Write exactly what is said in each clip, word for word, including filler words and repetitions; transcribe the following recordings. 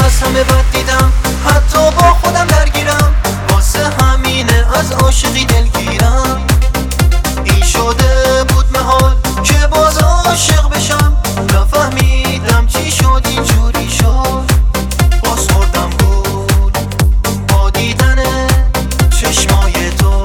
از همه بد دیدم، حتی با خودم درگیرم، واسه همینه از عاشقی دلگیرم. این شده بود محال که باز عاشق بشم، نفهمیدم چی شد اینجوری شد. باز خوردم بود با دیدن چشمای تو.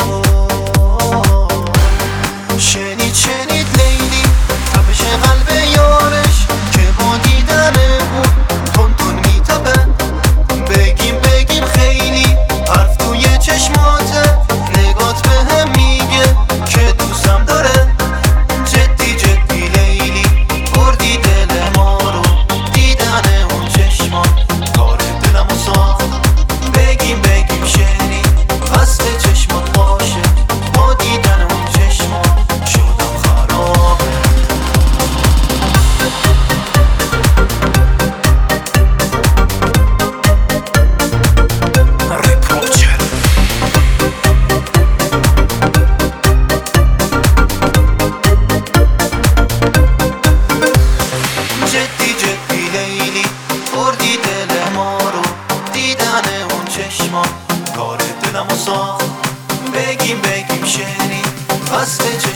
شنید شنید لیلی تپش قلب یارش که با دیدن اون تون تون میتپه. بگیم بگیم خیلی حرف توی چشماته، نگات بهم میگه که دوستم داره. جدی جدی لیلی بردی دل ما رو، دیدن اون چشمات کار دلمو ساخت. بگیم بگیم شنید قصد چشمات باشه، با دیدن اون چشمات شدم خراب. جدی جدی لیلی بردی دل ما رو، دیدن اون چشمات کار دلمو ساخت. بگیم بگیم شنید قصد